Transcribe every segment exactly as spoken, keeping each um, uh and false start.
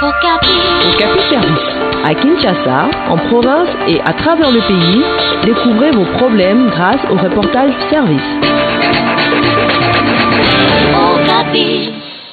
Okapi Service. À Kinshasa, en province et à travers le pays, découvrez vos problèmes grâce au reportage Service. Okapi.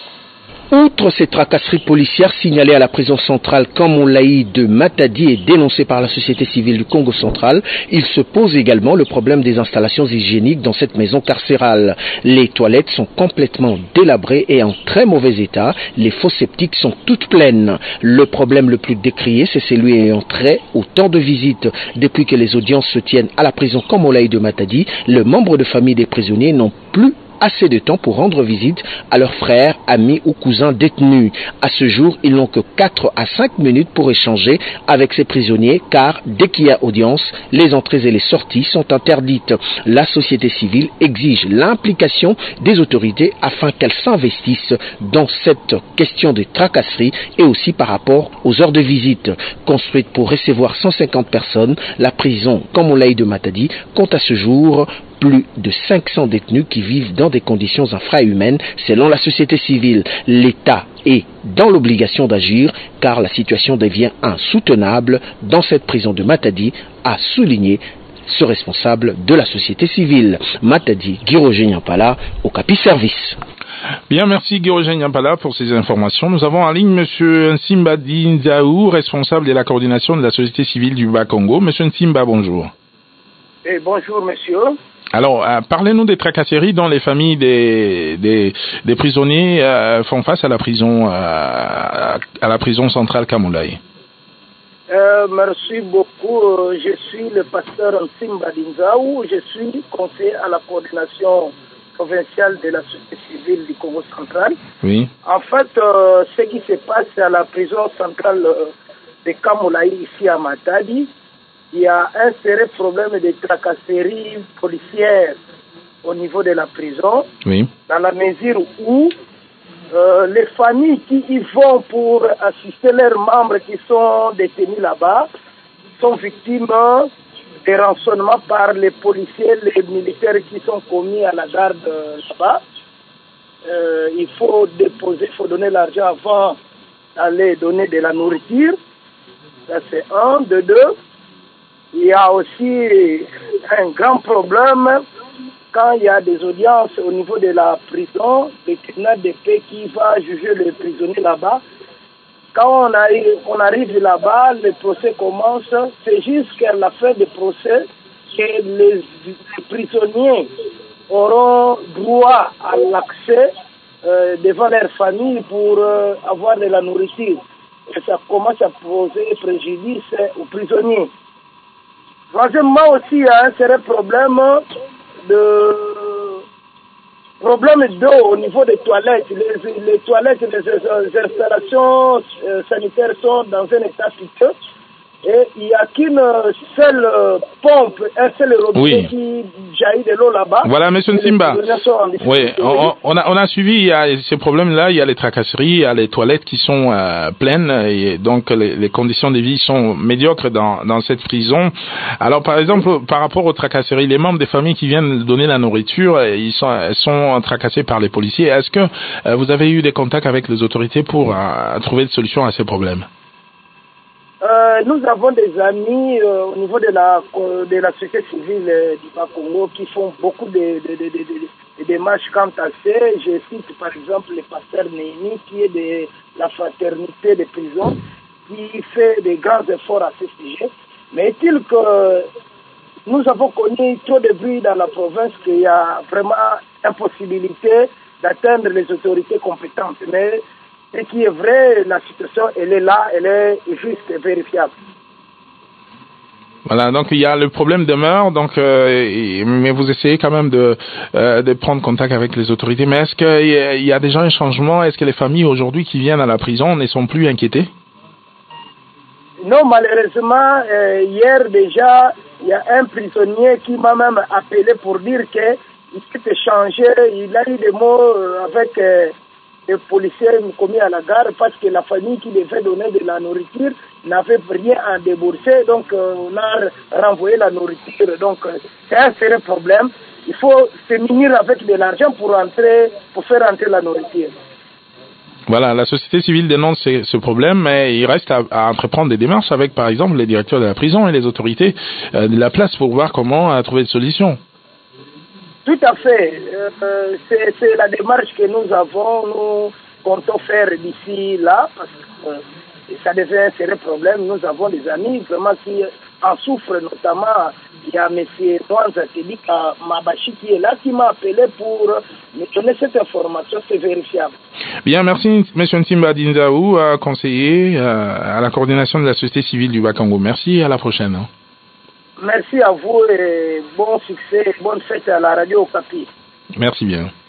Outre ces tracasseries policières signalées à la prison centrale Kamolaï de Matadi et dénoncées par la société civile du Congo central, il se pose également le problème des installations hygiéniques dans cette maison carcérale. Les toilettes sont complètement délabrées et en très mauvais état. Les fosses septiques sont toutes pleines. Le problème le plus décrié, c'est celui ayant trait au temps de visite. Depuis que les audiences se tiennent à la prison Kamolaï de Matadi, les membres de famille des prisonniers n'ont plus assez de temps pour rendre visite à leurs frères, amis ou cousins détenus. À ce jour, ils n'ont que quatre à cinq minutes pour échanger avec ces prisonniers car dès qu'il y a audience, les entrées et les sorties sont interdites. La société civile exige l'implication des autorités afin qu'elles s'investissent dans cette question de tracasserie et aussi par rapport aux heures de visite. Construite pour recevoir cent cinquante personnes, la prison Kamolaï de Matadi compte à ce jour plus de cinq cents détenus qui vivent dans des conditions infrahumaines selon la société civile. L'État est dans l'obligation d'agir car la situation devient insoutenable dans cette prison de Matadi, a souligné ce responsable de la société civile. Matadi, Guy-Roger Nyampala, Okapi Service. Bien, merci Guy-Roger Nyampala pour ces informations. Nous avons en ligne M. Nsimba Dinzaou, responsable de la coordination de la société civile du Bas-Congo. M. Nsimba, bonjour. Et bonjour monsieur. Alors, euh, parlez-nous des tracasseries dont les familles des, des, des prisonniers euh, font face à la prison, euh, à la prison centrale Kamolaï. Euh, merci beaucoup. Je suis le pasteur Nsimba Dinzaou. Je suis conseiller à la coordination provinciale de la société civile du Congo central. Oui. En fait, euh, ce qui se passe à la prison centrale de Kamolaï ici à Matadi, il y a un sérieux problème de tracasserie policière au niveau de la prison, oui, dans la mesure où euh, les familles qui y vont pour assister leurs membres qui sont détenus là-bas sont victimes des rançonnements par les policiers, les militaires qui sont commis à la garde là-bas. Euh, il faut déposer, il faut donner l'argent avant d'aller donner de la nourriture. Ça c'est un. De deux, il y a aussi un grand problème quand il y a des audiences au niveau de la prison, le tribunal de paix qui va juger les prisonniers là-bas. Quand on arrive, on arrive là-bas, le procès commence, c'est jusqu'à la fin du procès que les, les prisonniers auront droit à l'accès euh, devant leur famille pour euh, avoir de la nourriture. Et ça commence à poser préjudice aux prisonniers. Troisièmement aussi, il y a un sérieux problème de problème d'eau au niveau des toilettes. Les, les toilettes, les, les installations euh, sanitaires sont dans un état piteux. Et il n'y a qu'une seule pompe, un seul robinet oui. qui jaillit de l'eau là-bas. Voilà, M. Nsimba. Oui, on, on, a, on a suivi, il y a ces problèmes-là, il y a les tracasseries, il y a les toilettes qui sont euh, pleines, et donc les, les conditions de vie sont médiocres dans, dans cette prison. Alors, par exemple, par rapport aux tracasseries, les membres des familles qui viennent donner la nourriture, ils sont, elles sont tracassés par les policiers. Est-ce que euh, vous avez eu des contacts avec les autorités pour euh, trouver des solutions à ces problèmes? Euh, nous avons des amis euh, au niveau de la de la société civile euh, du Bas-Congo qui font beaucoup de, de, de, de, de, de démarches quant à ça. Je cite par exemple le pasteur Némi qui est de la fraternité des prisons, qui fait des grands efforts à ce sujet. Mais est-il que nous avons connu trop de bruit dans la province qu'il y a vraiment impossibilité d'atteindre les autorités compétentes. Mais ce qui est vrai, la situation, elle est là, elle est juste et vérifiable. Voilà, donc il y a le problème demeure, donc euh, mais vous essayez quand même de euh, de prendre contact avec les autorités. Mais est-ce qu'il y a déjà un changement? Est-ce que les familles aujourd'hui qui viennent à la prison ne sont plus inquiétées? Non, malheureusement, euh, hier déjà, il y a un prisonnier qui m'a même appelé pour dire que il s'est échangé, il a eu des mots avec euh, les policiers commis à la gare parce que la famille qui devait donner de la nourriture n'avait rien à débourser, donc euh, on a renvoyé la nourriture. Donc euh, c'est un sérieux problème. Il faut se munir avec de l'argent pour entrer, pour faire entrer la nourriture. Voilà, la société civile dénonce ce, ce problème, mais il reste à, à entreprendre des démarches avec, par exemple, les directeurs de la prison et les autorités euh, de la place pour voir comment euh, trouver une solution. Tout à fait. Euh, c'est, c'est la démarche que nous avons, nous comptons faire d'ici là, parce que euh, ça devient un sérieux problème. Nous avons des amis vraiment qui en souffrent, notamment il y a M. Mwanza Tedika Mabashi qui est là, qui m'a appelé pour me donner cette information, c'est vérifiable. Bien, merci M. Ntimba Dinzaou, conseiller euh, à la coordination de la société civile du Bas-Congo. Merci et à la prochaine. Merci à vous et bon succès, bonne fête à la radio Okapi. Merci bien.